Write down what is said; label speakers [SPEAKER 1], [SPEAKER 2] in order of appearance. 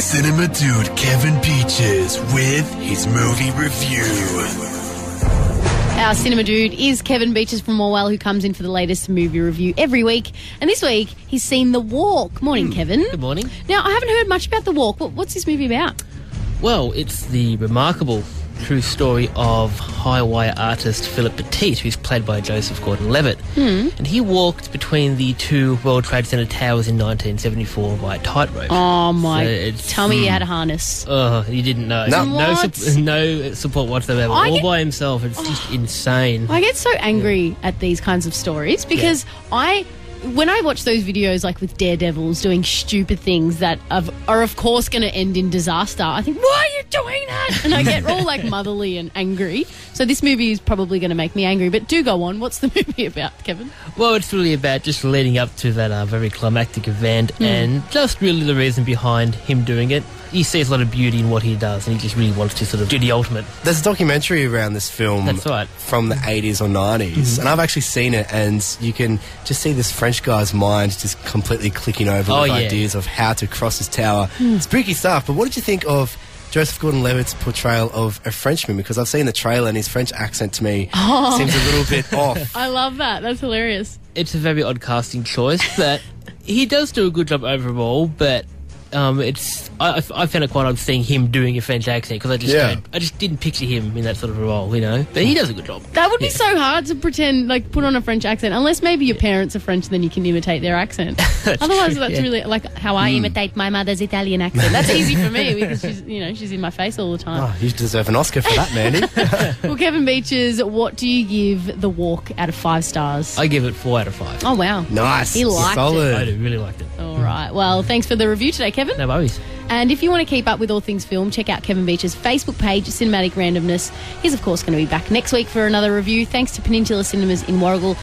[SPEAKER 1] cinema dude Kevin Peaches with his movie review.
[SPEAKER 2] Our cinema dude is Kevin Beaches from Morwell, who comes in for the latest movie review every week. And this week, he's seen The Walk. Morning, Kevin.
[SPEAKER 3] Good morning.
[SPEAKER 2] Now, I haven't heard much about The Walk. What's this movie about?
[SPEAKER 3] Well, it's the remarkable true story of high wire artist Philip Petit, who's played by Joseph Gordon-Levitt. And he walked between the two World Trade Center towers in 1974 via tightrope.
[SPEAKER 2] Oh, my. Tell me you had a harness.
[SPEAKER 3] Oh, you didn't know. No support whatsoever. All by himself. It's just insane.
[SPEAKER 2] I get so angry at these kinds of stories because when I watch those videos, like with daredevils doing stupid things that are of course going to end in disaster, I think, why are you doing that? And I get all like motherly and angry. So this movie is probably going to make me angry. But do go on. What's the movie about, Kevin?
[SPEAKER 3] Well, it's really about just leading up to that very climactic event and just really the reason behind him doing it. He sees a lot of beauty in what he does, and he just really wants to sort of do the ultimate.
[SPEAKER 4] There's a documentary around this film.
[SPEAKER 3] That's right.
[SPEAKER 4] From the 80s or 90s, and I've actually seen it, and you can just see this French guy's mind just completely clicking over with ideas of how to cross this tower. Spooky stuff, but what did you think of Joseph Gordon-Levitt's portrayal of a Frenchman? Because I've seen the trailer, and his French accent to me seems a little bit off.
[SPEAKER 2] I love that. That's hilarious.
[SPEAKER 3] It's a very odd casting choice, but he does do a good job overall, but I found it quite odd seeing him doing a French accent because I just didn't picture him in that sort of a role, you know. But he does a good job.
[SPEAKER 2] That would be so hard to pretend, like, put on a French accent, unless maybe your parents are French, then you can imitate their accent. Otherwise, that's really like how I imitate my mother's Italian accent. That's easy for me because she's in my face all the time.
[SPEAKER 4] Oh, you deserve an Oscar for that, Mandy.
[SPEAKER 2] Well, Kevin Beaches, what do you give The Walk out of 5 stars?
[SPEAKER 3] I give it 4 out of 5.
[SPEAKER 2] Oh wow,
[SPEAKER 4] nice.
[SPEAKER 2] He liked
[SPEAKER 4] Solid.
[SPEAKER 2] it.
[SPEAKER 3] I do really liked it.
[SPEAKER 2] All right. Well, thanks for the review today, Kevin.
[SPEAKER 3] No worries.
[SPEAKER 2] And if you want to keep up with all things film, check out Kevin Beach's Facebook page, Cinematic Randomness. He's, of course, going to be back next week for another review. Thanks to Peninsula Cinemas in Warragul.